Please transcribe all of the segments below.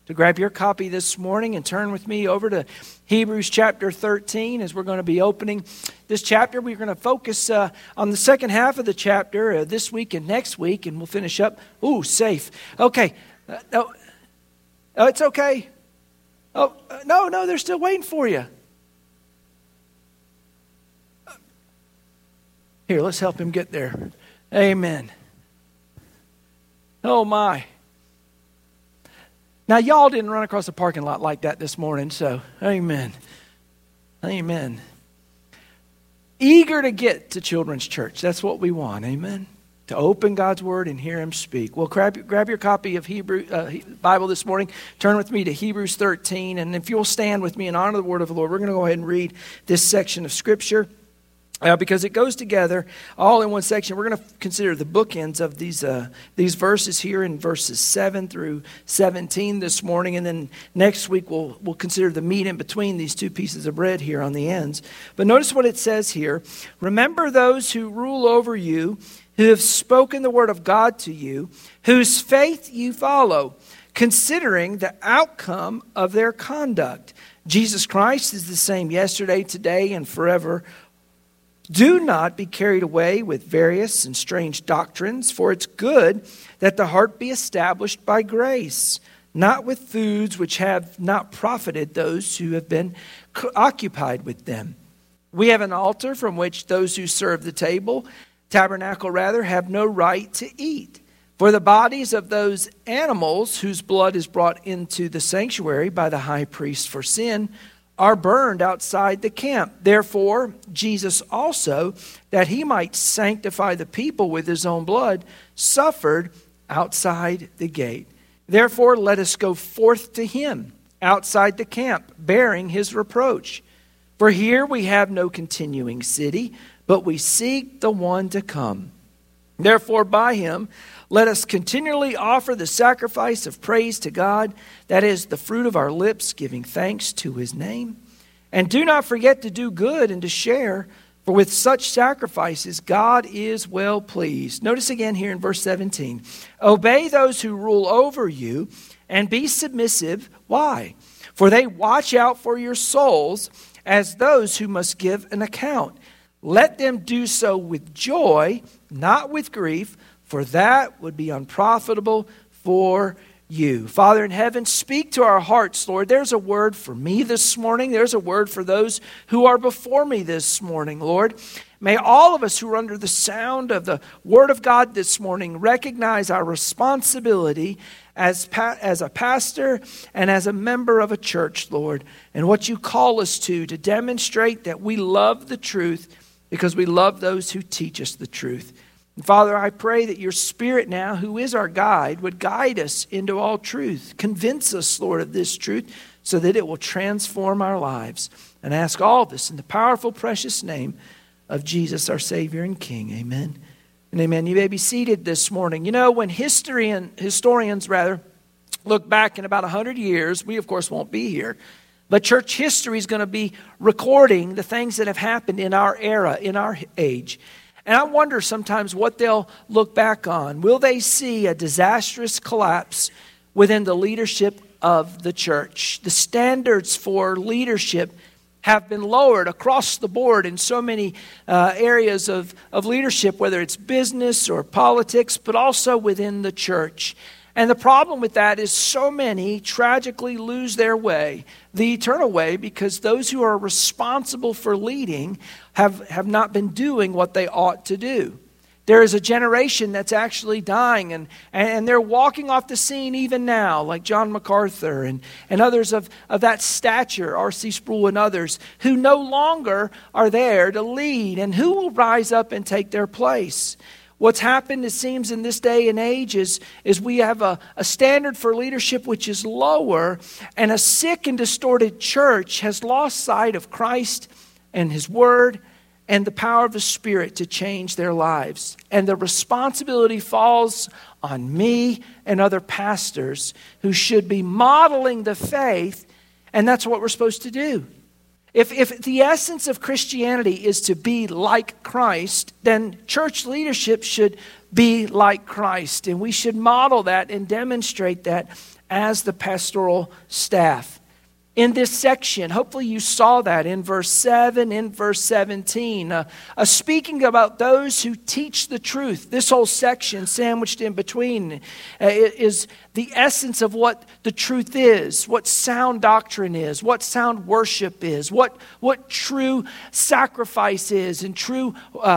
to grab your copy this morning and turn with me over to Hebrews chapter 13 as we're going to be opening this chapter. We're going to focus on the second half of the chapter this week and next week, and we'll finish up. Ooh, safe. Okay. No, it's okay. Oh, no, they're still waiting for you. Here, let's help him get there. Amen. Oh, my. Now, y'all didn't run across a parking lot like that this morning, so amen. Amen. Eager to get to children's church. That's what we want, amen. To open God's Word and hear Him speak. Well, grab your copy of Bible this morning. Turn with me to Hebrews 13, and if you'll stand with me and honor the Word of the Lord, we're going to go ahead and read this section of Scripture. Because it goes together all in one section. We're going to consider the bookends of these verses here in verses 7 through 17 this morning. And then next week we'll consider the meat in between these two pieces of bread here on the ends. But notice what it says here. Remember those who rule over you, who have spoken the word of God to you, whose faith you follow, considering the outcome of their conduct. Jesus Christ is the same yesterday, today, and forever. Do not be carried away with various and strange doctrines, for it's good that the heart be established by grace, not with foods which have not profited those who have been occupied with them. We have an altar from which those who serve the tabernacle have no right to eat. For the bodies of those animals whose blood is brought into the sanctuary by the high priest for sin are burned outside the camp. Therefore, Jesus also, that he might sanctify the people with his own blood, suffered outside the gate. Therefore, let us go forth to him outside the camp, bearing his reproach. For here we have no continuing city, but we seek the one to come. Therefore, by him, let us continually offer the sacrifice of praise to God, that is the fruit of our lips, giving thanks to his name. And do not forget to do good and to share, for with such sacrifices God is well pleased. Notice again here in verse 17. Obey those who rule over you and be submissive. Why? For they watch out for your souls as those who must give an account. Let them do so with joy, not with grief, for that would be unprofitable for you. Father in heaven, speak to our hearts, Lord. There's a word for me this morning. There's a word for those who are before me this morning, Lord. May all of us who are under the sound of the word of God this morning recognize our responsibility as a pastor and as a member of a church, Lord, and what you call us to demonstrate that we love the truth because we love those who teach us the truth. And Father, I pray that your Spirit now, who is our guide, would guide us into all truth. Convince us, Lord, of this truth so that it will transform our lives. And I ask all this in the powerful, precious name of Jesus, our Savior and King. Amen and amen. You may be seated this morning. You know, when historians look back in about 100 years, we, of course, won't be here. But church history is going to be recording the things that have happened in our era, in our age. And I wonder sometimes what they'll look back on. Will they see a disastrous collapse within the leadership of the church? The standards for leadership have been lowered across the board in so many areas of leadership, whether it's business or politics, but also within the church. And the problem with that is so many tragically lose their way, the eternal way, because those who are responsible for leading have not been doing what they ought to do. There is a generation that's actually dying, and they're walking off the scene even now, like John MacArthur and others of that stature, R.C. Sproul and others, who no longer are there to lead, and who will rise up and take their place. What's happened, it seems, in this day and age is we have a standard for leadership which is lower, and a sick and distorted church has lost sight of Christ and His Word and the power of the Spirit to change their lives. And the responsibility falls on me and other pastors who should be modeling the faith, and that's what we're supposed to do. If the essence of Christianity is to be like Christ, then church leadership should be like Christ. And we should model that and demonstrate that as the pastoral staff. In this section, hopefully you saw that in verse 7, in verse 17, speaking about those who teach the truth. This whole section sandwiched in between is the essence of what the truth is, what sound doctrine is, what sound worship is, what true sacrifice is, and true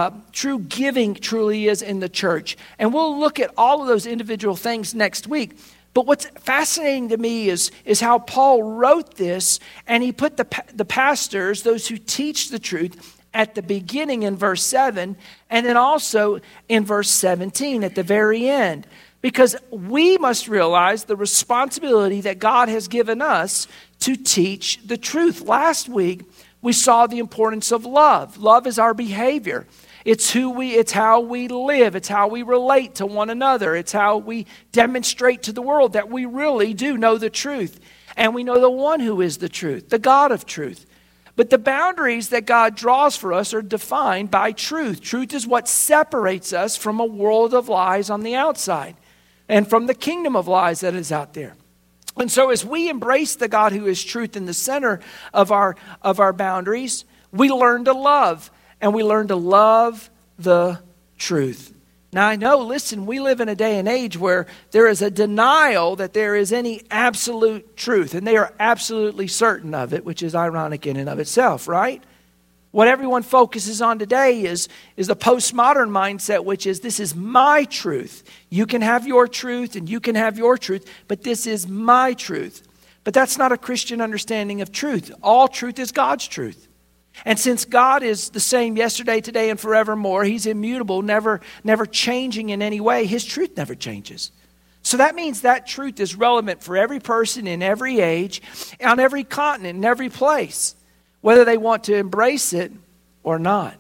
giving truly is in the church. And we'll look at all of those individual things next week. But what's fascinating to me is how Paul wrote this, and he put the pastors, those who teach the truth, at the beginning in verse 7, and then also in verse 17 at the very end. Because we must realize the responsibility that God has given us to teach the truth. Last week, we saw the importance of love. Love is our behavior. It's how we live. It's how we relate to one another. It's how we demonstrate to the world that we really do know the truth. And we know the one who is the truth, the God of truth. But the boundaries that God draws for us are defined by truth. Truth is what separates us from a world of lies on the outside and from the kingdom of lies that is out there. And so as we embrace the God who is truth in the center of our boundaries, we learn to love. And we learn to love the truth. Now I know, listen, we live in a day and age where there is a denial that there is any absolute truth. And they are absolutely certain of it, which is ironic in and of itself, right? What everyone focuses on today is the postmodern mindset, which is, this is my truth. You can have your truth and you can have your truth, but this is my truth. But that's not a Christian understanding of truth. All truth is God's truth. And since God is the same yesterday, today, and forevermore, He's immutable, never changing in any way. His truth never changes. So that means that truth is relevant for every person in every age, on every continent, in every place, whether they want to embrace it or not.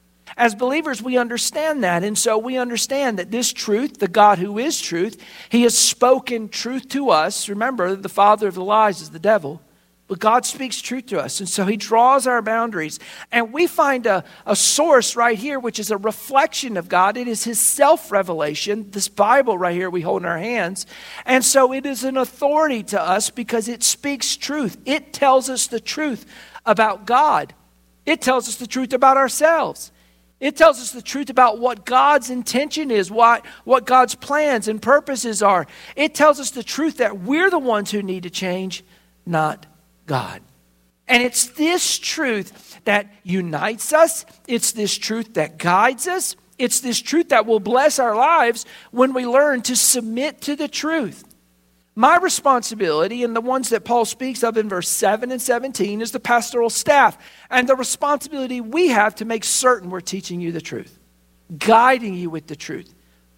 As believers, we understand that. And so we understand that this truth, the God who is truth, He has spoken truth to us. Remember, the father of the lies is the devil. But God speaks truth to us, and so He draws our boundaries. And we find a source right here, which is a reflection of God. It is His self-revelation, this Bible right here we hold in our hands. And so it is an authority to us because it speaks truth. It tells us the truth about God. It tells us the truth about ourselves. It tells us the truth about what God's intention is, what God's plans and purposes are. It tells us the truth that we're the ones who need to change, not God. And it's this truth that unites us. It's this truth that guides us. It's this truth that will bless our lives when we learn to submit to the truth. My responsibility, and the ones that Paul speaks of in verse 7 and 17, is the pastoral staff. And the responsibility we have to make certain we're teaching you the truth, guiding you with the truth,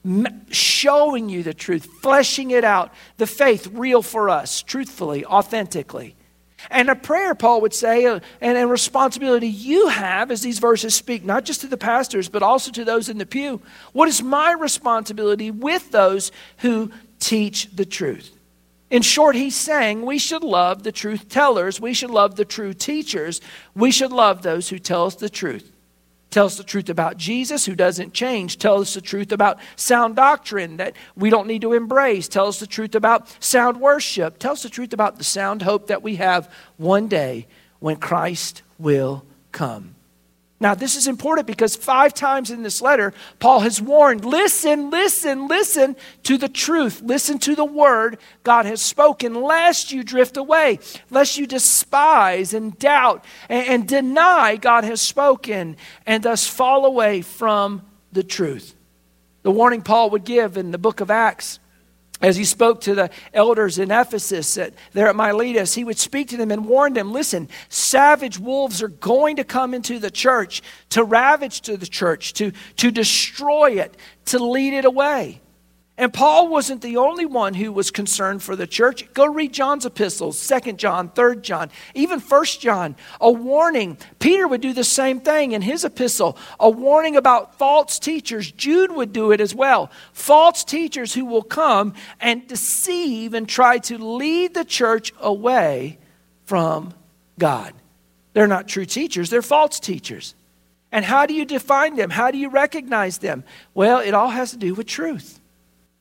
showing you the truth, fleshing it out, the faith real for us, truthfully, authentically. And a prayer, Paul would say, and a responsibility you have as these verses speak, not just to the pastors, but also to those in the pew. What is my responsibility with those who teach the truth? In short, he's saying we should love the truth tellers. We should love the true teachers. We should love those who tell us the truth. Tell us the truth about Jesus, who doesn't change. Tell us the truth about sound doctrine that we don't need to embrace. Tell us the truth about sound worship. Tell us the truth about the sound hope that we have one day when Christ will come. Now, this is important because 5 times in this letter, Paul has warned, listen to the truth. Listen to the word God has spoken, lest you drift away, lest you despise and doubt and deny God has spoken and thus fall away from the truth. The warning Paul would give in the book of Acts, as he spoke to the elders in Ephesus there at Miletus, he would speak to them and warn them, listen, savage wolves are going to come into the church to ravage to the church, to destroy it, to lead it away. And Paul wasn't the only one who was concerned for the church. Go read John's epistles, 2 John, 3 John, even 1 John, a warning. Peter would do the same thing in his epistle, a warning about false teachers. Jude would do it as well. False teachers who will come and deceive and try to lead the church away from God. They're not true teachers, they're false teachers. And how do you define them? How do you recognize them? Well, it all has to do with truth.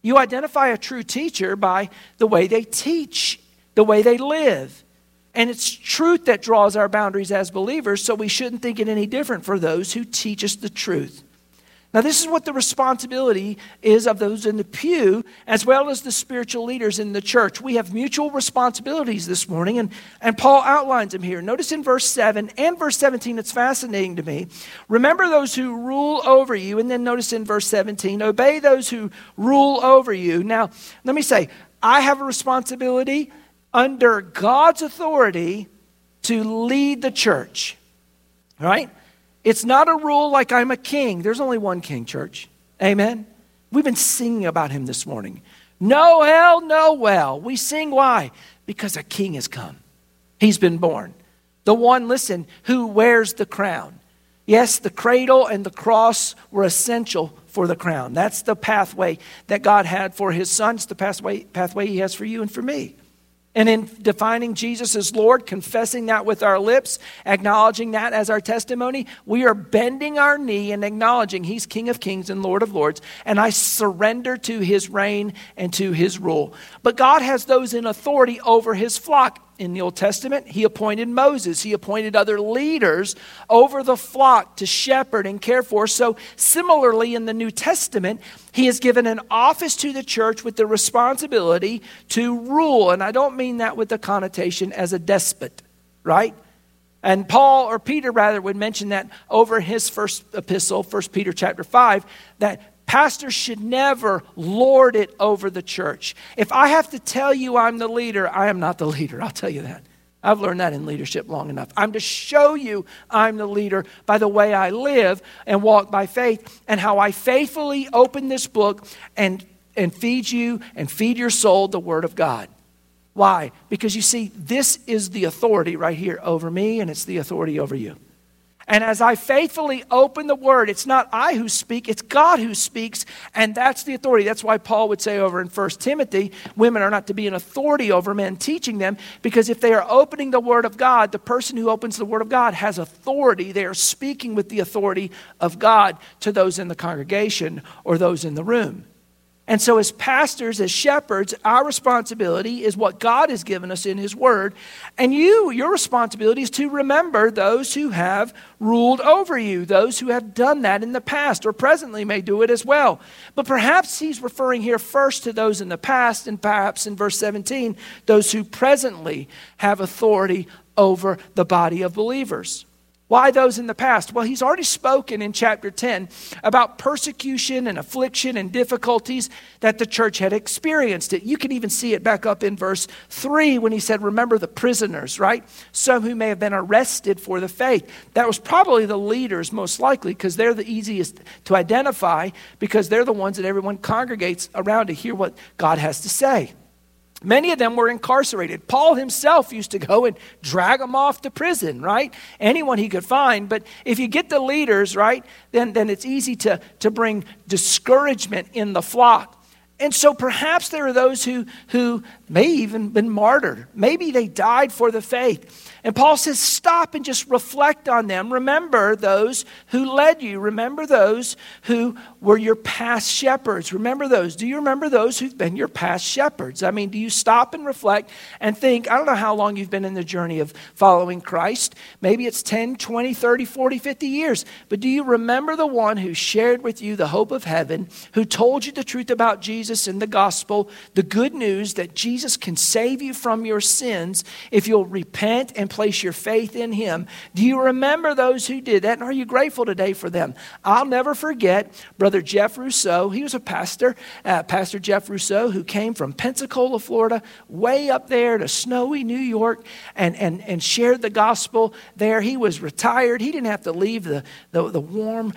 You identify a true teacher by the way they teach, the way they live. And it's truth that draws our boundaries as believers, so we shouldn't think it any different for those who teach us the truth. Now, this is what the responsibility is of those in the pew, as well as the spiritual leaders in the church. We have mutual responsibilities this morning, and Paul outlines them here. Notice in verse 7 and verse 17, it's fascinating to me. Remember those who rule over you, and then notice in verse 17, obey those who rule over you. Now, let me say, I have a responsibility under God's authority to lead the church, right? It's not a rule like I'm a king. There's only one king, church. Amen? We've been singing about him this morning. No hell, no well. We sing why? Because a king has come. He's been born. The one, listen, who wears the crown. Yes, the cradle and the cross were essential for the crown. That's the pathway that God had for his son. It's the pathway he has for you and for me. And in defining Jesus as Lord, confessing that with our lips, acknowledging that as our testimony, we are bending our knee and acknowledging he's King of Kings and Lord of Lords, and I surrender to his reign and to his rule. But God has those in authority over his flock. In the Old Testament, he appointed Moses. He appointed other leaders over the flock to shepherd and care for. So similarly, in the New Testament, he has given an office to the church with the responsibility to rule. And I don't mean that with the connotation as a despot, right? And Paul, or Peter rather, would mention that over his first epistle, 1 Peter chapter 5, that pastors should never lord it over the church. If I have to tell you I'm the leader, I am not the leader. I'll tell you that. I've learned that in leadership long enough. I'm to show you I'm the leader by the way I live and walk by faith, and how I faithfully open this book and feed you and feed your soul the Word of God. Why? Because you see, this is the authority right here over me, and it's the authority over you. And as I faithfully open the Word, it's not I who speak, it's God who speaks, and that's the authority. That's why Paul would say over in 1 Timothy, women are not to be an authority over men, teaching them, because if they are opening the Word of God, the person who opens the Word of God has authority. They are speaking with the authority of God to those in the congregation or those in the room. And so as pastors, as shepherds, our responsibility is what God has given us in his word. And your responsibility is to remember those who have ruled over you, those who have done that in the past or presently may do it as well. But perhaps he's referring here first to those in the past, and perhaps in verse 17, those who presently have authority over the body of believers. Why those in the past? Well, he's already spoken in chapter 10 about persecution and affliction and difficulties that the church had experienced. You can even see it back up in verse 3 when he said, remember the prisoners, right? Some who may have been arrested for the faith. That was probably the leaders most likely, because they're the easiest to identify, because they're the ones that everyone congregates around to hear what God has to say. Many of them were incarcerated. Paul himself used to go and drag them off to prison, right? Anyone he could find. But if you get the leaders, right, then it's easy to bring discouragement in the flock. And so perhaps there are those who may even been martyred. Maybe they died for the faith. And Paul says, stop and just reflect on them. Remember those who led you. Remember those who were your past shepherds. Remember those. Do you remember those who've been your past shepherds? I mean, do you stop and reflect and think, I don't know how long you've been in the journey of following Christ. Maybe it's 10, 20, 30, 40, 50 years. But do you remember the one who shared with you the hope of heaven, who told you the truth about Jesus and the gospel, the good news that Jesus can save you from your sins if you'll repent and place your faith in him? Do you remember those who did that? And are you grateful today for them? I'll never forget Brother Jeff Rousseau. He was a pastor, Pastor Jeff Rousseau, who came from Pensacola, Florida, way up there to snowy New York and shared the gospel there. He was retired. He didn't have to leave the warm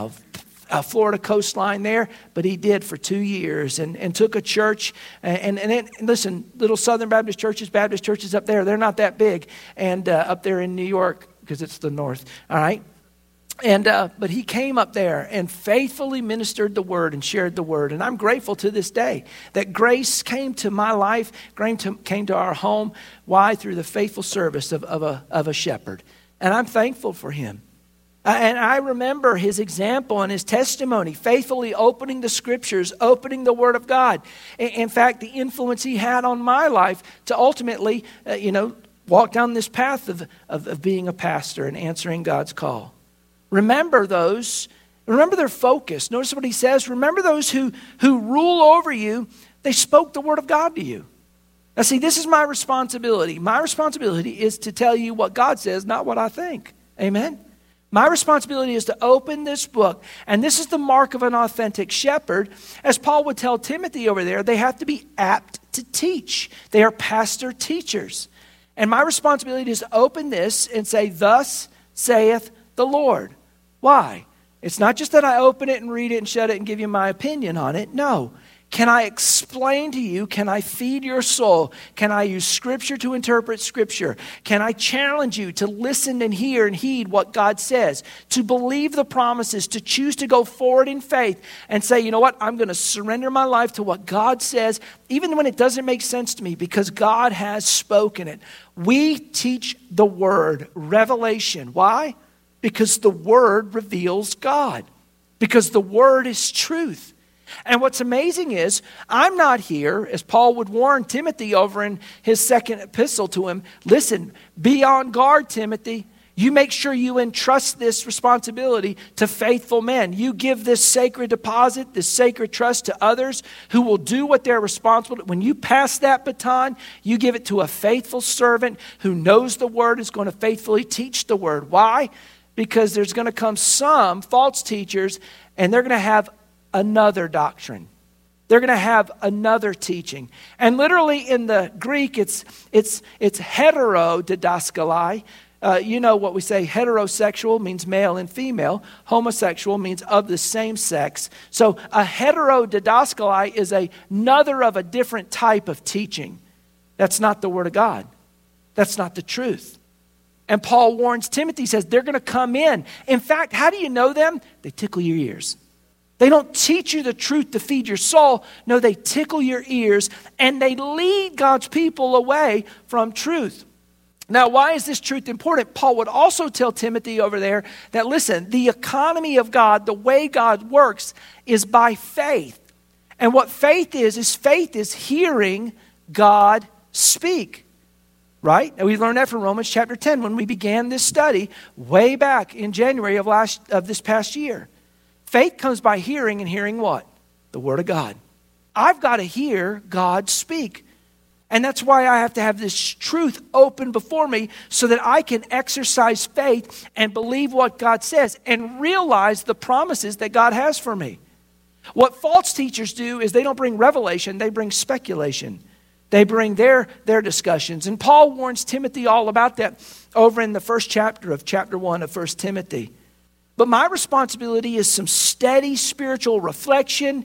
Florida coastline there, but he did for 2 years and took a church. And listen, little Southern Baptist churches up there, they're not that big. And up there in New York, because it's the north, all right? And but he came up there and faithfully ministered the word and shared the word. And I'm grateful to this day that grace came to my life, came to our home. Why? Through the faithful service of a shepherd. And I'm thankful for him. And I remember his example and his testimony, faithfully opening the scriptures, opening the Word of God. In fact, the influence he had on my life to ultimately, walk down this path of being a pastor and answering God's call. Remember their focus. Notice what he says. Remember those who rule over you. They spoke the Word of God to you. Now see, this is my responsibility. My responsibility is to tell you what God says, not what I think. Amen? My responsibility is to open this book, and this is the mark of an authentic shepherd. As Paul would tell Timothy over there, they have to be apt to teach. They are pastor teachers. And my responsibility is to open this and say, "Thus saith the Lord." Why? It's not just that I open it and read it and shut it and give you my opinion on it. No. Can I explain to you? Can I feed your soul? Can I use Scripture to interpret Scripture? Can I challenge you to listen and hear and heed what God says? To believe the promises, to choose to go forward in faith and say, you know what? I'm going to surrender my life to what God says, even when it doesn't make sense to me, because God has spoken it. We teach the Word, revelation. Why? Because the Word reveals God. Because the Word is truth. And what's amazing is, I'm not here, as Paul would warn Timothy over in his second epistle to him, listen, be on guard, Timothy. You make sure you entrust this responsibility to faithful men. You give this sacred deposit, this sacred trust to others who will do what they're responsible to. When you pass that baton, you give it to a faithful servant who knows the Word, is going to faithfully teach the Word. Why? Because there's going to come some false teachers, and they're going to have another doctrine. They're going to have another teaching. And literally in the Greek, it's heterodidaskalai. You know what we say, heterosexual means male and female. Homosexual means of the same sex. So a heterodidaskalai is another of a different type of teaching. That's not the Word of God. That's not the truth. And Paul warns Timothy, says they're going to come in. In fact, how do you know them? They tickle your ears. They don't teach you the truth to feed your soul. No, they tickle your ears and they lead God's people away from truth. Now, why is this truth important? Paul would also tell Timothy over there that, listen, the economy of God, the way God works, is by faith. And what faith is hearing God speak. Right? And we learned that from Romans chapter 10 when we began this study way back in January of this past year. Faith comes by hearing, and hearing what? The Word of God. I've got to hear God speak. And that's why I have to have this truth open before me so that I can exercise faith and believe what God says and realize the promises that God has for me. What false teachers do is they don't bring revelation, they bring speculation. They bring their discussions. And Paul warns Timothy all about that over in the first chapter of chapter 1 of 1 Timothy. But my responsibility is some steady spiritual reflection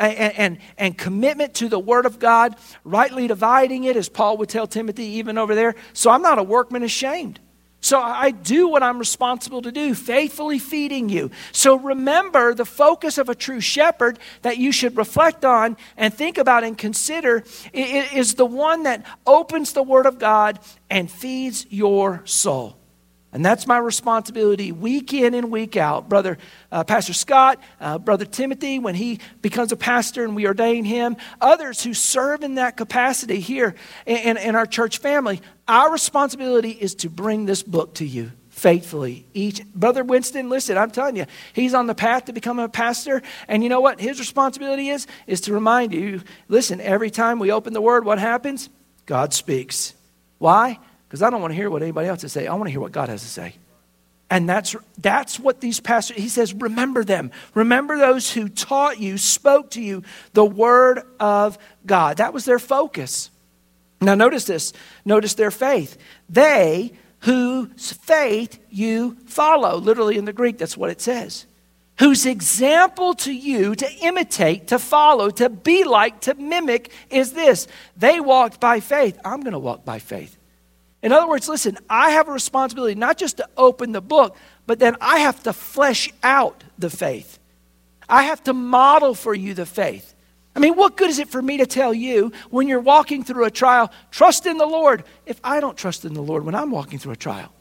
and commitment to the Word of God, rightly dividing it, as Paul would tell Timothy even over there. So I'm not a workman ashamed. So I do what I'm responsible to do, faithfully feeding you. So remember, the focus of a true shepherd that you should reflect on and think about and consider is the one that opens the Word of God and feeds your soul. And that's my responsibility week in and week out. Pastor Scott, Brother Timothy, when he becomes a pastor and we ordain him, others who serve in that capacity here in our church family, our responsibility is to bring this book to you faithfully. Brother Winston, listen, I'm telling you, he's on the path to become a pastor. And you know what his responsibility is to remind you, listen, every time we open the Word, what happens? God speaks. Why? Because I don't want to hear what anybody else has to say. I want to hear what God has to say. And that's what these pastors, he says, remember them. Remember those who taught you, spoke to you the Word of God. That was their focus. Now notice this. Notice their faith. They whose faith you follow. Literally in the Greek, that's what it says. Whose example to you to imitate, to follow, to be like, to mimic is this. They walked by faith. I'm going to walk by faith. In other words, listen, I have a responsibility not just to open the book, but then I have to flesh out the faith. I have to model for you the faith. I mean, what good is it for me to tell you when you're walking through a trial, trust in the Lord, if I don't trust in the Lord when I'm walking through a trial?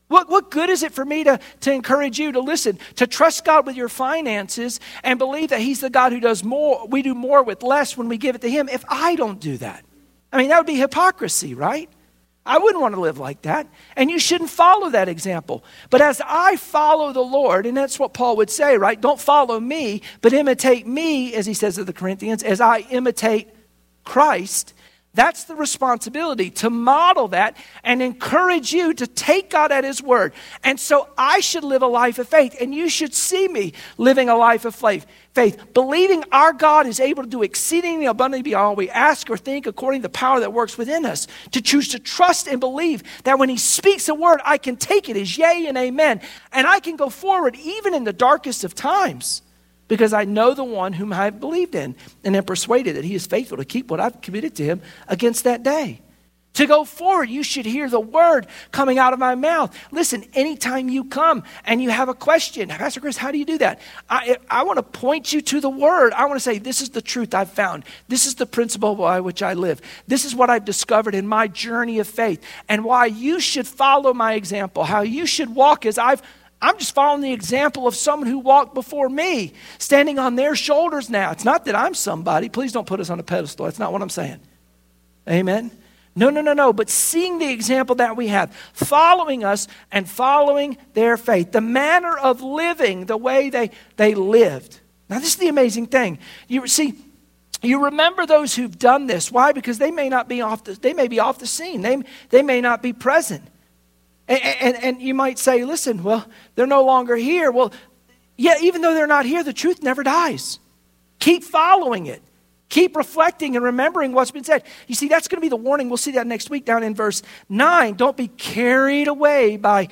What good is it for me to encourage you to listen, to trust God with your finances and believe that he's the God who does more, we do more with less when we give it to him, if I don't do that? I mean, that would be hypocrisy, right? I wouldn't want to live like that. And you shouldn't follow that example. But as I follow the Lord, and that's what Paul would say, right? Don't follow me, but imitate me, as he says to the Corinthians, as I imitate Christ. That's the responsibility, to model that and encourage you to take God at his word. And so I should live a life of faith, and you should see me living a life of faith, believing our God is able to do exceedingly abundantly beyond all we ask or think, according to the power that works within us, to choose to trust and believe that when he speaks a word, I can take it as yea and amen, and I can go forward even in the darkest of times, because I know the one whom I have believed in and am persuaded that he is faithful to keep what I've committed to him against that day. To go forward, you should hear the word coming out of my mouth. Listen, anytime you come and you have a question, Pastor Chris, how do you do that? I want to point you to the word. I want to say, this is the truth I've found. This is the principle by which I live. This is what I've discovered in my journey of faith, and why you should follow my example, how you should walk as I'm just following the example of someone who walked before me, standing on their shoulders now. It's not that I'm somebody. Please don't put us on a pedestal. That's not what I'm saying. Amen? No. But seeing the example that we have, following us and following their faith, the manner of living, the way they lived. Now, this is the amazing thing. You see, you remember those who've done this. Why? Because they may be off the scene. They may not be present. And you might say, listen, well, they're no longer here. Well, yeah, even though they're not here, the truth never dies. Keep following it. Keep reflecting and remembering what's been said. You see, that's going to be the warning. We'll see that next week down in verse 9. Don't be carried away by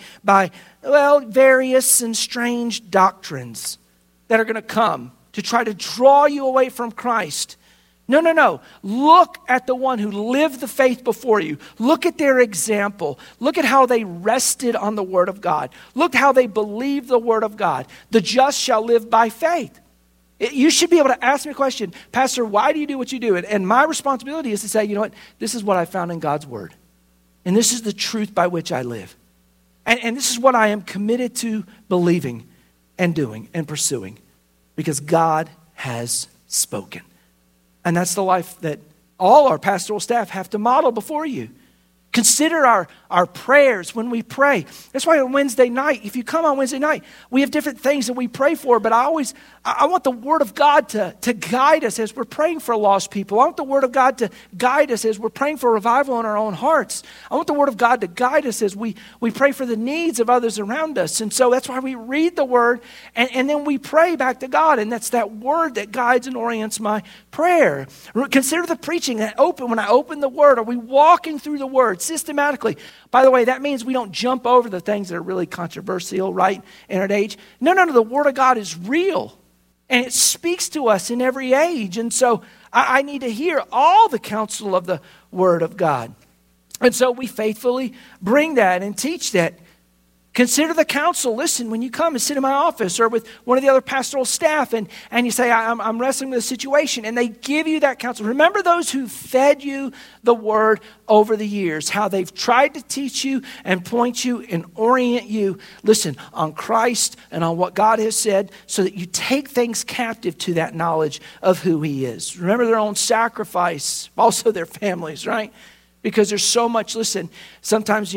various and strange doctrines that are going to come to try to draw you away from Christ. No. Look at the one who lived the faith before you. Look at their example. Look at how they rested on the word of God. Look how they believed the word of God. The just shall live by faith. You should be able to ask me a question, Pastor, why do you do what you do? And my responsibility is to say, you know what? This is what I found in God's word. And this is the truth by which I live. And this is what I am committed to believing and doing and pursuing, because God has spoken. And that's the life that all our pastoral staff have to model before you. Consider our prayers when we pray. That's why on Wednesday night, if you come on Wednesday night, we have different things that we pray for, but I want the Word of God to guide us as we're praying for lost people. I want the Word of God to guide us as we're praying for revival in our own hearts. I want the Word of God to guide us as we pray for the needs of others around us. And so that's why we read the Word and then we pray back to God, and that's that Word that guides and orients my prayer. Consider the preaching when I open the Word. Are we walking through the Word systematically? By the way, that means we don't jump over the things that are really controversial, right, in our age. No, the Word of God is real, and it speaks to us in every age. And so I need to hear all the counsel of the Word of God. And so we faithfully bring that and teach that. Consider the counsel. Listen, when you come and sit in my office or with one of the other pastoral staff and you say, I'm wrestling with a situation, and they give you that counsel. Remember those who fed you the word over the years, how they've tried to teach you and point you and orient you, listen, on Christ and on what God has said, so that you take things captive to that knowledge of who he is. Remember their own sacrifice, also their families, right? Because there's so much, listen, sometimes,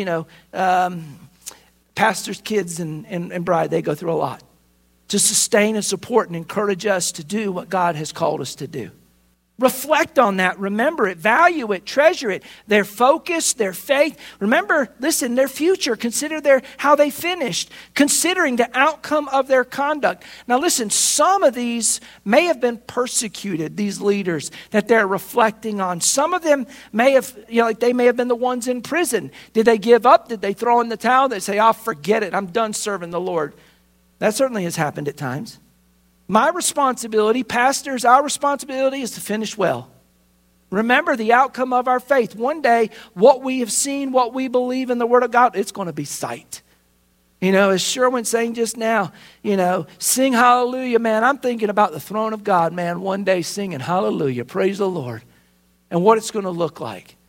pastors' kids and bride, they go through a lot to sustain and support and encourage us to do what God has called us to do. Reflect on that. Remember it. Value it. Treasure it. Their focus, their faith. Remember, listen, their future. Consider how they finished. Considering the outcome of their conduct. Now listen, some of these may have been persecuted, these leaders that they're reflecting on. Some of them may have, they may have been the ones in prison. Did they give up? Did they throw in the towel? They say, I'll forget it. I'm done serving the Lord. That certainly has happened at times. My responsibility, pastors, our responsibility is to finish well. Remember the outcome of our faith. One day, what we have seen, what we believe in the Word of God, it's going to be sight. As Sherwin saying just now, sing hallelujah, man. I'm thinking about the throne of God, man, one day singing hallelujah, praise the Lord, and what it's going to look like.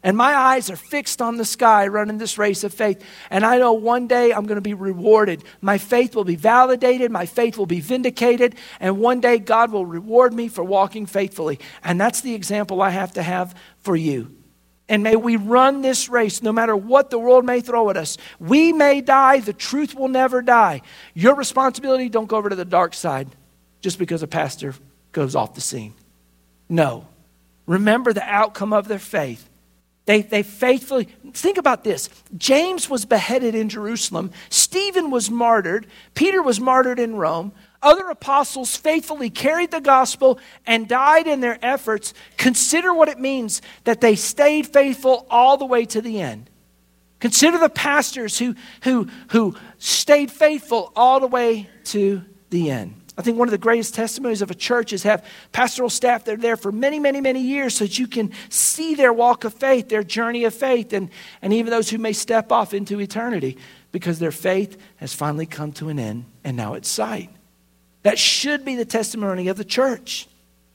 And my eyes are fixed on the sky running this race of faith. And I know one day I'm going to be rewarded. My faith will be validated. My faith will be vindicated. And one day God will reward me for walking faithfully. And that's the example I have to have for you. And may we run this race no matter what the world may throw at us. We may die. The truth will never die. Your responsibility, don't go over to the dark side just because a pastor goes off the scene. No. Remember the outcome of their faith. They faithfully, think about this. James was beheaded in Jerusalem. Stephen was martyred. Peter was martyred in Rome. Other apostles faithfully carried the gospel and died in their efforts. Consider what it means that they stayed faithful all the way to the end. Consider the pastors who stayed faithful all the way to the end. I think one of the greatest testimonies of a church is have pastoral staff that are there for many, many, many years so that you can see their walk of faith, their journey of faith, and even those who may step off into eternity because their faith has finally come to an end and now it's sight. That should be the testimony of the church.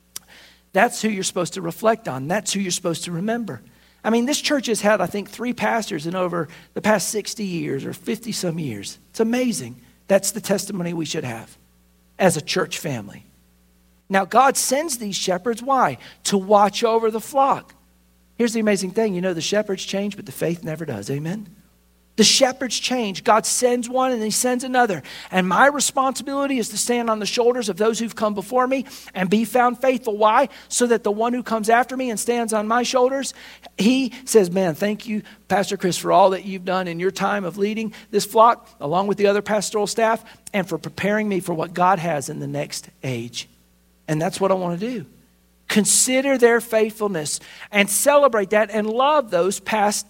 That's who you're supposed to reflect on. That's who you're supposed to remember. I mean, this church has had, I think, 3 pastors in over the past 60 years or 50 some years. It's amazing. That's the testimony we should have as a church family. Now, God sends these shepherds, why? To watch over the flock. Here's the amazing thing. You know, the shepherds change, but the faith never does. Amen? The shepherds change. God sends one and he sends another. And my responsibility is to stand on the shoulders of those who've come before me and be found faithful. Why? So that the one who comes after me and stands on my shoulders, he says, man, thank you, Pastor Chris, for all that you've done in your time of leading this flock, along with the other pastoral staff, and for preparing me for what God has in the next age. And that's what I want to do. Consider their faithfulness and celebrate that and love those past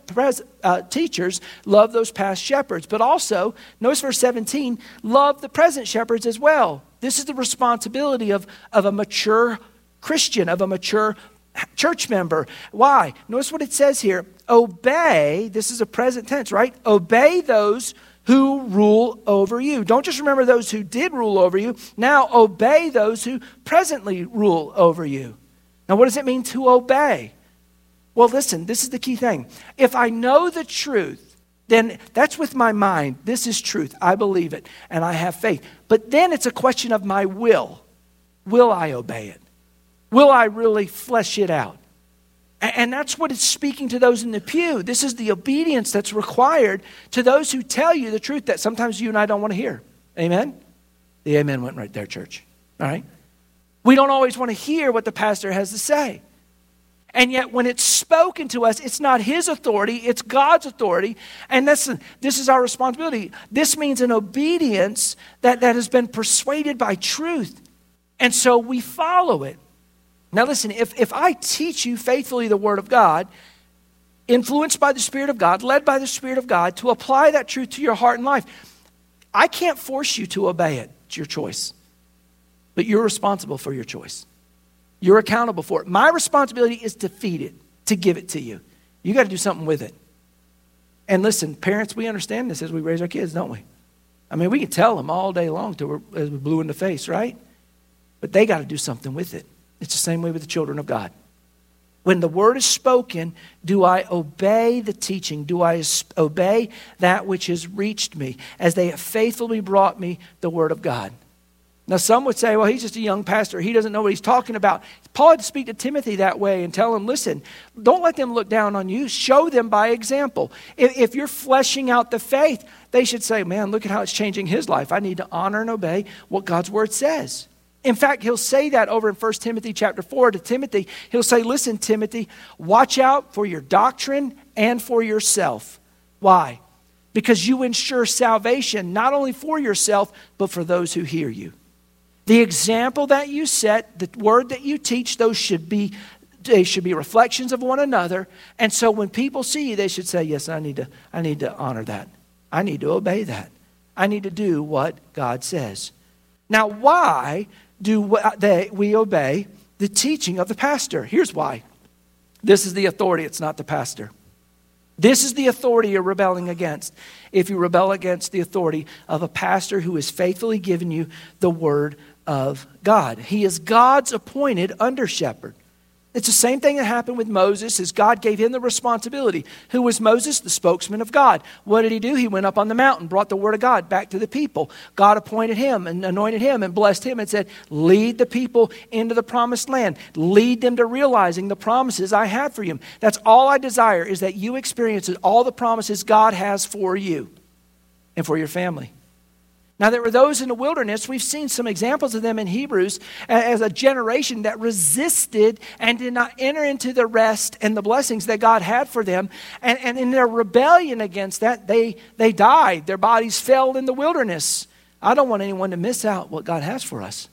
teachers, love those past shepherds. But also, notice verse 17, love the present shepherds as well. This is the responsibility of a mature Christian, of a mature church member. Why? Notice what it says here. Obey, this is a present tense, right? Obey those who rule over you. Don't just remember those who did rule over you. Now obey those who presently rule over you. Now what does it mean to obey? Well, listen, this is the key thing. If I know the truth, then that's with my mind. This is truth. I believe it and I have faith. But then it's a question of my will. Will I obey it? Will I really flesh it out? And that's what it's speaking to those in the pew. This is the obedience that's required to those who tell you the truth that sometimes you and I don't want to hear. Amen? The amen went right there, church. All right? We don't always want to hear what the pastor has to say. And yet when it's spoken to us, it's not his authority, it's God's authority. And this is our responsibility. This means an obedience that has been persuaded by truth. And so we follow it. Now listen, if I teach you faithfully the Word of God, influenced by the Spirit of God, led by the Spirit of God, to apply that truth to your heart and life, I can't force you to obey it. It's your choice. But you're responsible for your choice. You're accountable for it. My responsibility is to feed it, to give it to you. You got to do something with it. And listen, parents, we understand this as we raise our kids, don't we? I mean, we can tell them all day long till we're blue in the face, right? But they got to do something with it. It's the same way with the children of God. When the word is spoken, do I obey the teaching? Do I obey that which has reached me as they have faithfully brought me the word of God? Now some would say, well, he's just a young pastor. He doesn't know what he's talking about. Paul had to speak to Timothy that way and tell him, listen, don't let them look down on you. Show them by example. If you're fleshing out the faith, they should say, man, look at how it's changing his life. I need to honor and obey what God's word says. In fact, he'll say that over in 1 Timothy chapter 4 to Timothy. He'll say, listen, Timothy, watch out for your doctrine and for yourself. Why? Because you ensure salvation not only for yourself, but for those who hear you. The example that you set, the word that you teach, they should be reflections of one another. And so when people see you, they should say, yes, I need to honor that. I need to obey that. I need to do what God says. Now, why do we obey the teaching of the pastor? Here's why. This is the authority. It's not the pastor. This is the authority you're rebelling against. If you rebel against the authority of a pastor who has faithfully given you the word of God. He is God's appointed under shepherd. It's the same thing that happened with Moses as God gave him the responsibility. Who was Moses? The spokesman of God. What did he do? He went up on the mountain, brought the word of God back to the people. God appointed him and anointed him and blessed him and said, lead the people into the promised land. Lead them to realizing the promises I have for you. That's all I desire, is that you experience all the promises God has for you and for your family. Now, there were those in the wilderness, we've seen some examples of them in Hebrews, as a generation that resisted and did not enter into the rest and the blessings that God had for them. And in their rebellion against that, they died. Their bodies fell in the wilderness. I don't want anyone to miss out what God has for us.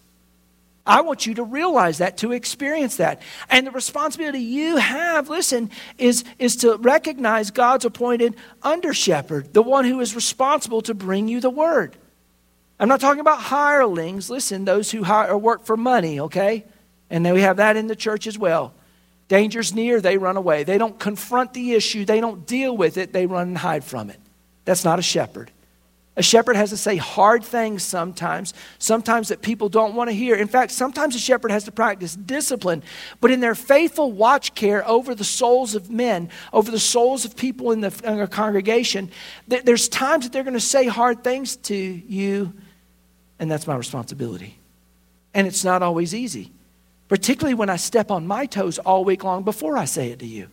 I want you to realize that, to experience that. And the responsibility you have, listen, is to recognize God's appointed under-shepherd, the one who is responsible to bring you the word. I'm not talking about hirelings. Listen, those who hire or work for money, okay? And then we have that in the church as well. Danger's near, they run away. They don't confront the issue. They don't deal with it. They run and hide from it. That's not a shepherd. A shepherd has to say hard things sometimes that people don't want to hear. In fact, sometimes a shepherd has to practice discipline. But in their faithful watch care over the souls of men, over the souls of people in the congregation, there's times that they're going to say hard things to you. And that's my responsibility. And it's not always easy. Particularly when I step on my toes all week long before I say it to you.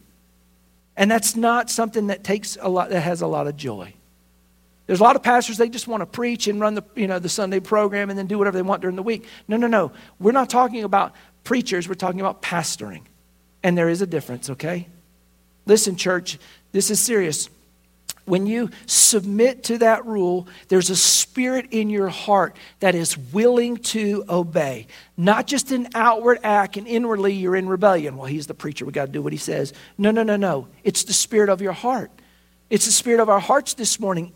And that's not something that has a lot of joy. There's a lot of pastors, they just want to preach and run the Sunday program and then do whatever they want during the week. No. We're not talking about preachers. We're talking about pastoring. And there is a difference, okay? Listen, church, this is serious. When you submit to that rule, there's a spirit in your heart that is willing to obey. Not just an outward act and inwardly you're in rebellion. Well, he's the preacher. We got to do what he says. No. It's the spirit of your heart. It's the spirit of our hearts this morning.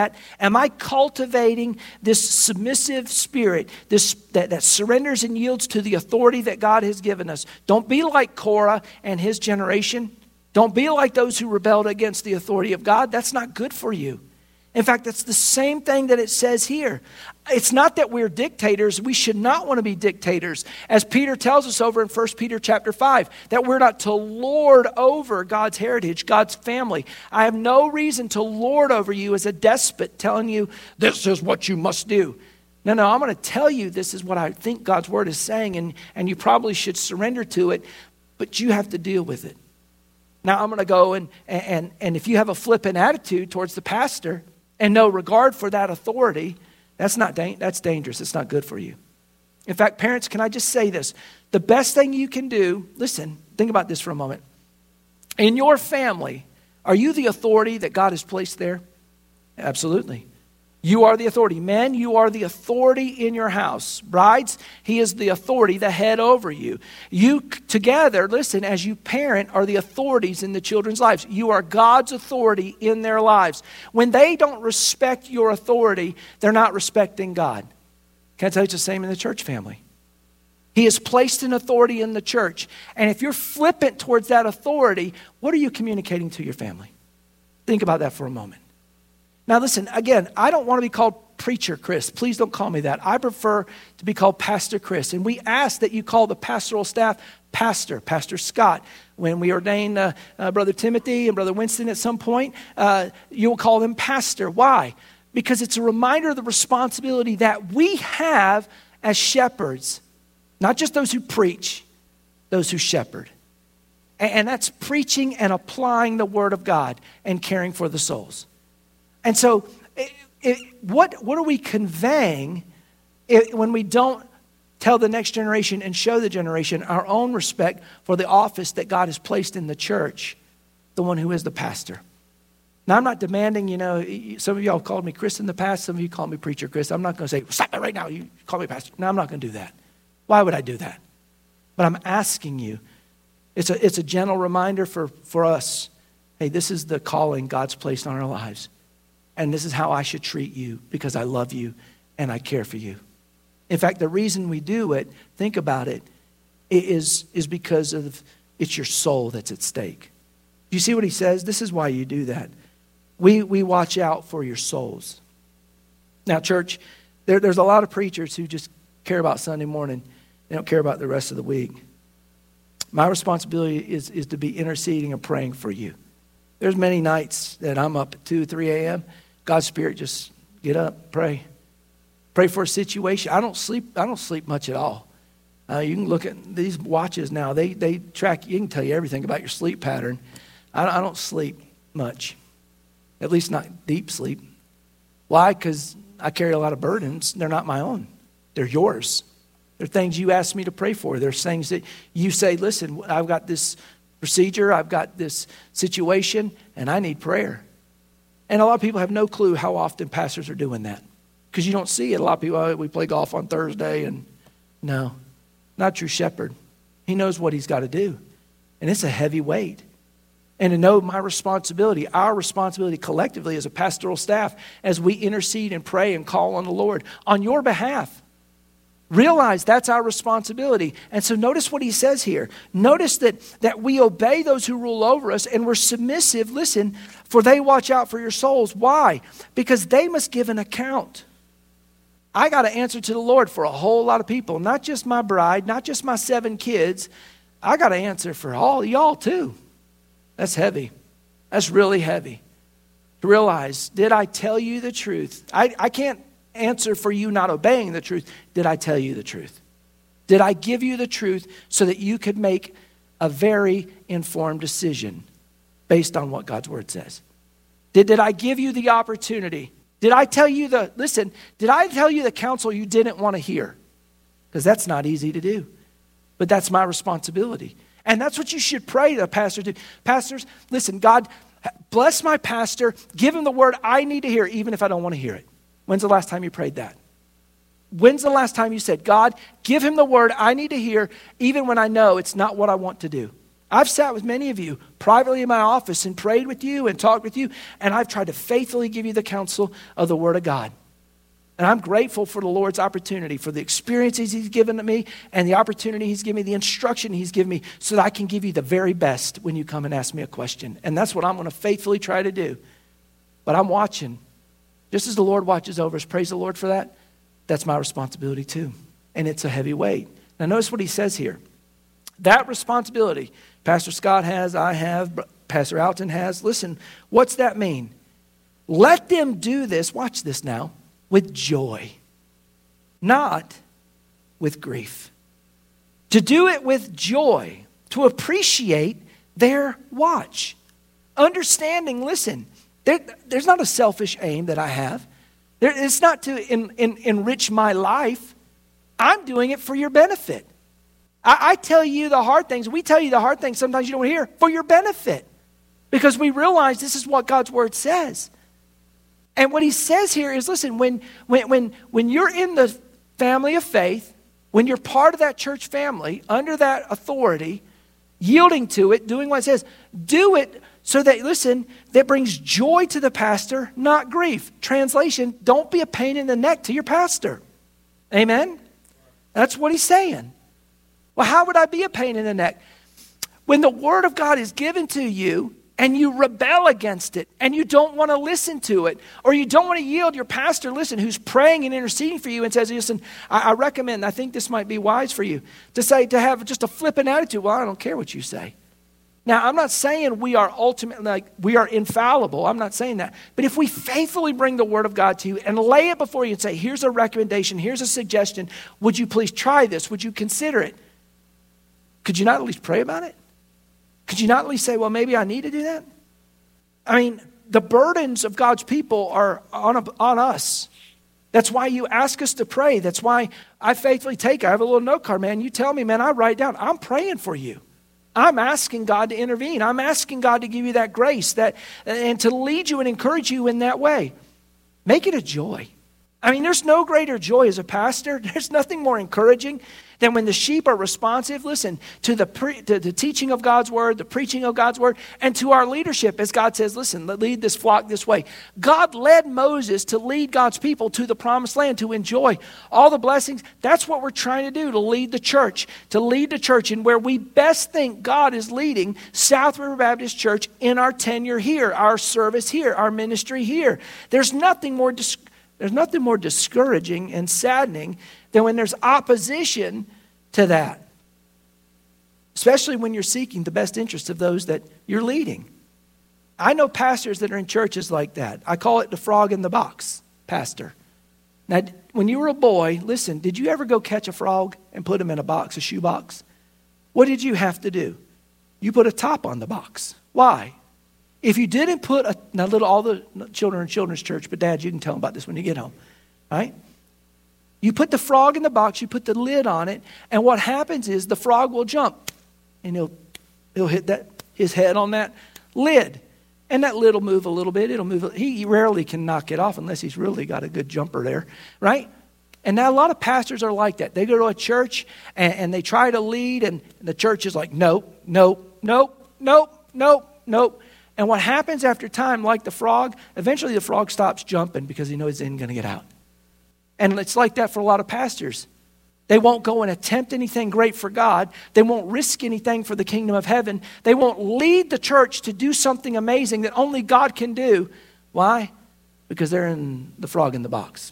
Am I cultivating this submissive spirit, that surrenders and yields to the authority that God has given us? Don't be like Korah and his generation. Don't be like those who rebelled against the authority of God. That's not good for you. In fact, that's the same thing that it says here. It's not that we're dictators. We should not want to be dictators. As Peter tells us over in 1 Peter chapter 5, that we're not to lord over God's heritage, God's family. I have no reason to lord over you as a despot telling you, this is what you must do. No, I'm going to tell you this is what I think God's word is saying, and you probably should surrender to it, but you have to deal with it. Now, I'm going to go and if you have a flippant attitude towards the pastor and no regard for that authority, that's dangerous. It's not good for you. In fact, parents, can I just say this? The best thing you can do, listen, think about this for a moment. In your family, are you the authority that God has placed there? Absolutely. You are the authority. Men, you are the authority in your house. Brides, he is the authority, the head over you. You together, listen, as you parent, are the authorities in the children's lives. You are God's authority in their lives. When they don't respect your authority, they're not respecting God. Can I tell you it's the same in the church family? He has placed an authority in the church. And if you're flippant towards that authority, what are you communicating to your family? Think about that for a moment. Now listen, again, I don't want to be called Preacher Chris. Please don't call me that. I prefer to be called Pastor Chris. And we ask that you call the pastoral staff Pastor Scott. When we ordain Brother Timothy and Brother Winston at some point, you'll call them Pastor. Why? Because it's a reminder of the responsibility that we have as shepherds. Not just those who preach, those who shepherd. And that's preaching and applying the word of God and caring for the souls. And so, what are we conveying when we don't tell the next generation and show the generation our own respect for the office that God has placed in the church, the one who is the pastor? Now, I'm not demanding, some of y'all called me Chris in the past, some of you called me Preacher Chris. I'm not going to say, stop it right now, you call me Pastor. No, I'm not going to do that. Why would I do that? But I'm asking you, it's a gentle reminder for us, hey, this is the calling God's placed on our lives. And this is how I should treat you because I love you and I care for you. In fact, the reason we do it, think about it, is because it's your soul that's at stake. Do you see what he says? This is why you do that. We watch out for your souls. Now, church, there's a lot of preachers who just care about Sunday morning. They don't care about the rest of the week. My responsibility is to be interceding and praying for you. There's many nights that I'm up at 2, 3 a.m. God's Spirit just get up, pray. Pray for a situation. I don't sleep much at all. You can look at these watches now. They track, you can tell you everything about your sleep pattern. I don't sleep much, at least not deep sleep. Why? Because I carry a lot of burdens. They're not my own. They're yours. They're things you ask me to pray for. There's things that you say, listen, I've got this procedure, I've got this situation, and I need prayer. And a lot of people have no clue how often pastors are doing that because you don't see it. A lot of people, oh, we play golf on Thursday, and no, not a true shepherd. He knows what he's got to do, and it's a heavy weight. And to know my responsibility, our responsibility collectively as a pastoral staff, as we intercede and pray and call on the Lord on your behalf. Realize that's our responsibility. And so notice what he says here. Notice that we obey those who rule over us and we're submissive. Listen, for they watch out for your souls. Why? Because they must give an account. I got to answer to the Lord for a whole lot of people. Not just my bride, not just my 7 kids. I got to answer for all y'all too. That's heavy. That's really heavy. To realize, did I tell you the truth? I can't answer for you not obeying the truth. Did I tell you the truth? Did I give you the truth so that you could make a very informed decision based on what God's word says? Did I give you the opportunity? Did I tell you did I tell you the counsel you didn't want to hear? Because that's not easy to do. But that's my responsibility. And that's what you should pray to a pastor to. Pastors, listen, God, bless my pastor. Give him the word I need to hear, even if I don't want to hear it. When's the last time you prayed that? When's the last time you said, God, give him the word I need to hear, even when I know it's not what I want to do? I've sat with many of you privately in my office and prayed with you and talked with you, and I've tried to faithfully give you the counsel of the word of God. And I'm grateful for the Lord's opportunity, for the experiences he's given to me and the opportunity he's given me, the instruction he's given me, so that I can give you the very best when you come and ask me a question. And that's what I'm going to faithfully try to do. But I'm watching. Just as the Lord watches over us, praise the Lord for that. That's my responsibility too. And it's a heavy weight. Now notice what he says here. That responsibility, Pastor Scott has, I have, Pastor Alton has. Listen, what's that mean? Let them do this, watch this now, with joy, not with grief. To do it with joy, to appreciate their watch. Understanding, listen, there's not a selfish aim that I have. It's not to enrich my life. I'm doing it for your benefit. I tell you the hard things. We tell you the hard things sometimes you don't hear for your benefit. Because we realize this is what God's word says. And what he says here is, listen, when you're in the family of faith, when you're part of that church family, under that authority, yielding to it, doing what it says, do it so that, listen, that brings joy to the pastor, not grief. Translation, don't be a pain in the neck to your pastor. Amen? That's what he's saying. Well, how would I be a pain in the neck? When the word of God is given to you and you rebel against it and you don't want to listen to it, or you don't want to yield your pastor, listen, who's praying and interceding for you and says, listen, I recommend, I think this might be wise for you, to have just a flippant attitude. Well, I don't care what you say. Now, I'm not saying we are ultimately, like we are infallible. I'm not saying that. But if we faithfully bring the word of God to you and lay it before you and say, here's a recommendation, here's a suggestion, would you please try this? Would you consider it? Could you not at least pray about it? Could you not at least say, well, maybe I need to do that? I mean, the burdens of God's people are on us. That's why you ask us to pray. That's why I faithfully take it. I have a little note card, man. You tell me, man, I write down. I'm praying for you. I'm asking God to intervene. I'm asking God to give you that grace and to lead you and encourage you in that way. Make it a joy. I mean, there's no greater joy as a pastor. There's nothing more encouraging than when the sheep are responsive, listen, to the teaching of God's word, the preaching of God's word, and to our leadership as God says, listen, lead this flock this way. God led Moses to lead God's people to the promised land, to enjoy all the blessings. That's what we're trying to do, to lead the church in where we best think God is leading South River Baptist Church in our tenure here, our service here, our ministry here. There's nothing more discouraging and saddening than when there's opposition to that. especially when you're seeking the best interest of those that you're leading. I know pastors that are in churches like that. I call it the frog in the box pastor. Now, when you were a boy, listen, did you ever go catch a frog and put him in a box, a shoe box? What did you have to do? You put a top on the box. Why? If you didn't put all the children in children's church, but Dad, you can tell them about this when you get home, right? You put the frog in the box, you put the lid on it, and what happens is the frog will jump, and he'll hit his head on that lid. And that lid will move a little bit. It'll move. He rarely can knock it off unless he's really got a good jumper there, right? And now a lot of pastors are like that. They go to a church and they try to lead, and the church is like, nope, nope, nope, nope, nope, nope. And what happens after time, like the frog, eventually the frog stops jumping because he knows he isn't going to get out. And it's like that for a lot of pastors. They won't go and attempt anything great for God. They won't risk anything for the kingdom of heaven. They won't lead the church to do something amazing that only God can do. Why? Because they're in the frog in the box.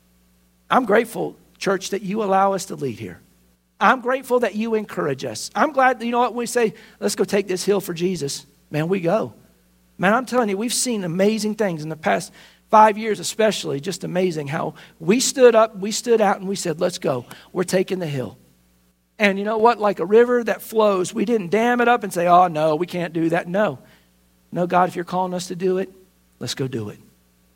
I'm grateful, church, that you allow us to lead here. I'm grateful that you encourage us. I'm glad, you know what, we say, let's go take this hill for Jesus. Man, we go. Man, I'm telling you, we've seen amazing things in the past 5 years especially, just amazing how we stood up, we stood out, and we said, let's go. We're taking the hill. And you know what? Like a river that flows, we didn't dam it up and say, oh, no, we can't do that. No, God, if you're calling us to do it, let's go do it.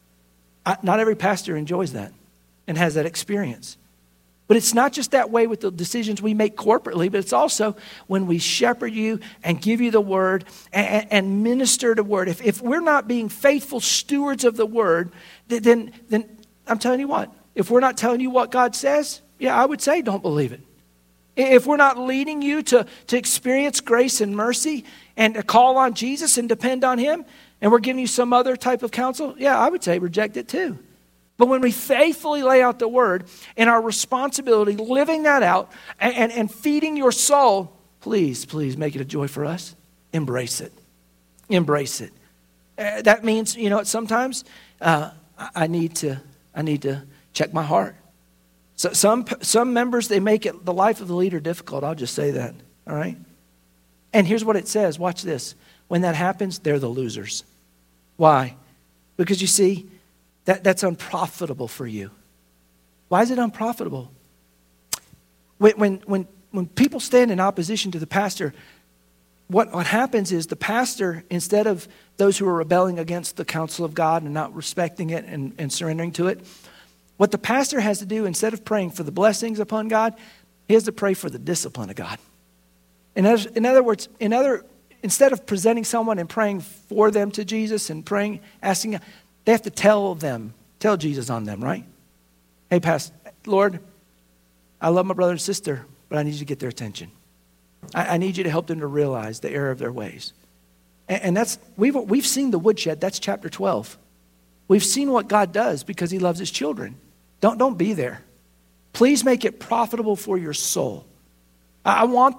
Not every pastor enjoys that and has that experience. But it's not just that way with the decisions we make corporately, but it's also when we shepherd you and give you the word and minister the word. If we're not being faithful stewards of the word, then I'm telling you what, if we're not telling you what God says, yeah, I would say don't believe it. If we're not leading you to experience grace and mercy and to call on Jesus and depend on him, and we're giving you some other type of counsel, yeah, I would say reject it too. But when we faithfully lay out the word and our responsibility, living that out and feeding your soul, please make it a joy for us. Embrace it. Embrace it. That means, you know, sometimes I need to check my heart. So some members, they make it the life of the leader difficult. I'll just say that. All right. And here's what it says. Watch this. When that happens, they're the losers. Why? Because you see, that's unprofitable for you. Why is it unprofitable? When people stand in opposition to the pastor, what happens is the pastor, instead of those who are rebelling against the counsel of God and not respecting it and surrendering to it, what the pastor has to do, instead of praying for the blessings upon God, he has to pray for the discipline of God. In other words, instead of presenting someone and praying for them to Jesus and praying, asking, they have to tell Jesus on them, right? Hey, Pastor, Lord, I love my brother and sister, but I need you to get their attention. I need you to help them to realize the error of their ways. And that's, we've seen the woodshed. That's chapter 12. We've seen what God does because he loves his children. Don't be there. Please make it profitable for your soul. I want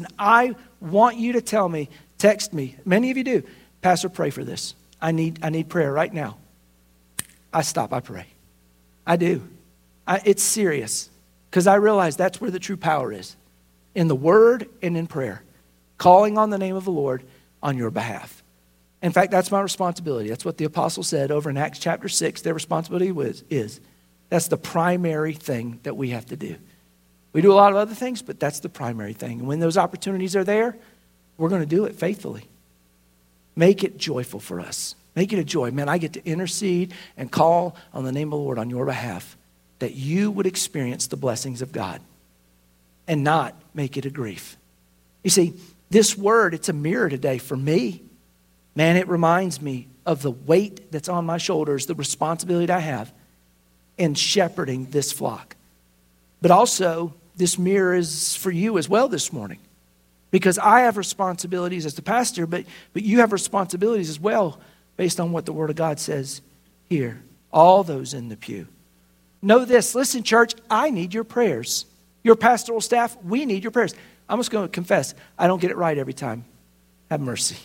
you to tell me, text me. Many of you do. Pastor, pray for this. I need prayer right now. I pray. I do. It's serious because I realize that's where the true power is. In the word and in prayer. Calling on the name of the Lord on your behalf. In fact, that's my responsibility. That's what the apostle said over in Acts chapter 6. Their responsibility is. That's the primary thing that we have to do. We do a lot of other things, but that's the primary thing. And when those opportunities are there, we're going to do it faithfully. Make it joyful for us. Make it a joy. Man, I get to intercede and call on the name of the Lord on your behalf that you would experience the blessings of God and not make it a grief. You see, this word, it's a mirror today for me. Man, it reminds me of the weight that's on my shoulders, the responsibility I have in shepherding this flock. But also, this mirror is for you as well this morning. Because I have responsibilities as the pastor, but you have responsibilities as well based on what the Word of God says here. All those in the pew. Know this. Listen, church, I need your prayers. Your pastoral staff, we need your prayers. I'm just going to confess, I don't get it right every time. Have mercy.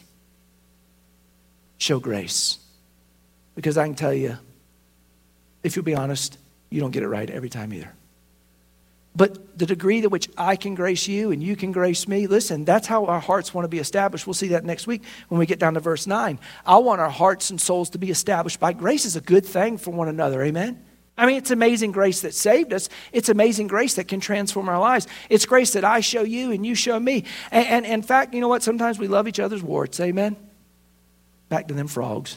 Show grace. Because I can tell you, if you'll be honest, you don't get it right every time either. But the degree to which I can grace you and you can grace me, listen, that's how our hearts want to be established. We'll see that next week when we get down to verse 9. I want our hearts and souls to be established by grace is a good thing for one another. Amen? I mean, it's amazing grace that saved us. It's amazing grace that can transform our lives. It's grace that I show you and you show me. And in fact, you know what? Sometimes we love each other's warts. Amen? Back to them frogs.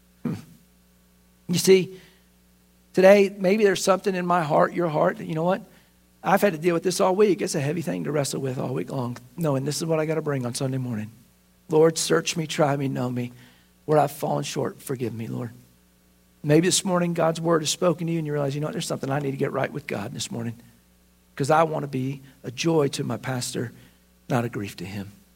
You see, today, maybe there's something in my heart, your heart, that, you know what? I've had to deal with this all week. It's a heavy thing to wrestle with all week long, knowing this is what I got to bring on Sunday morning. Lord, search me, try me, know me. Where I've fallen short, forgive me, Lord. Maybe this morning God's word has spoken to you and you realize, you know what, there's something I need to get right with God this morning because I want to be a joy to my pastor, not a grief to him.